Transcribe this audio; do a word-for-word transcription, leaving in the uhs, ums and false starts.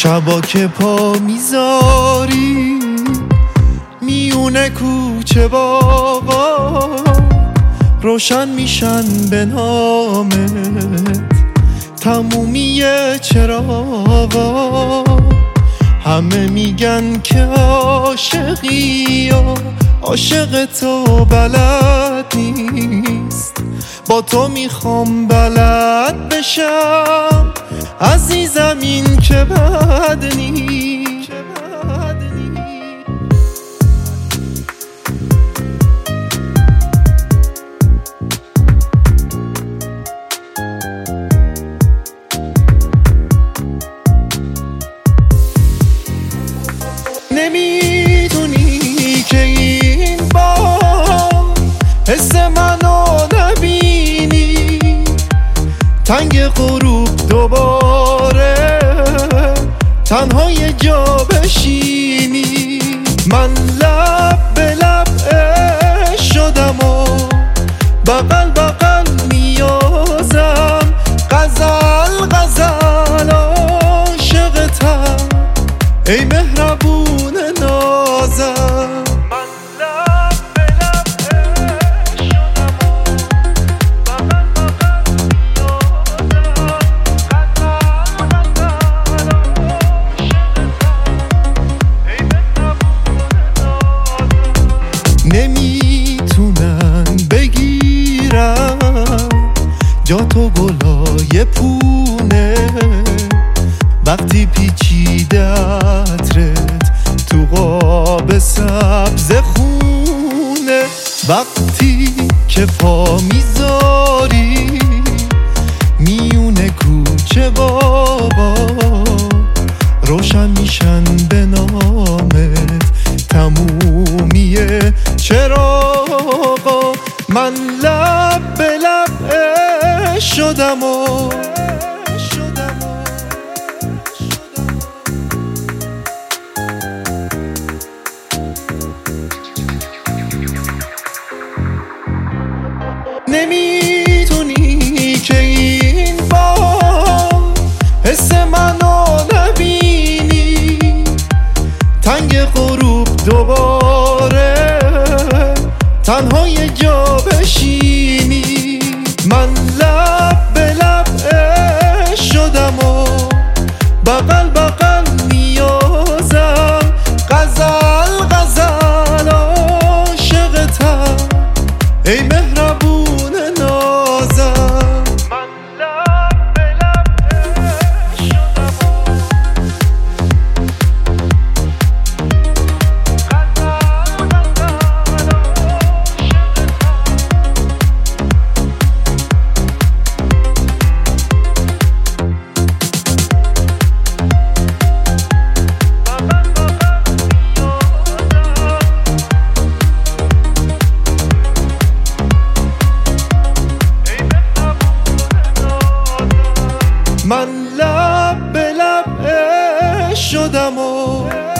شبا که پا میذاری میونه کوچه باغا، روشن میشن به نامت تمومی چراغا. همه میگن که عاشقی و عاشق تو بلد نیست، با تو میخوام بلد بشم عزیزم، این که بد نیست. نمیدونی که این بار حس منو نبینی، تنگ غروب دوباره تنها یه جا بشینی. من لب به لب عشق شدم و بغل بغل میازم، غزل غزل عاشقتم ای مهربون نازم. من لب به لب عشق شدم و بغل بغل میازم، غزل غزل عاشقتم ای مهربون نازم. نمیتونن بگیرن جا تو گلای پونه، وقتی پیچیده عطرت تو قاب سبز خونه. وقتی که پا میذاری میونه کوچه بابا، روشن میشن به نامت تمومی چراغا. من لب به لب عشق شدم و نمیدونی که این بار حس منو نبینی، تنگ غروب دوباره تنها یه جا بشینی. من لب به لب عشق شدم و بغل بغل میازم، غزل غزل عاشقتم ای مهربون نازم. من لب به لب عشق شدم و غزل غزل من لب به لب عشق شدم و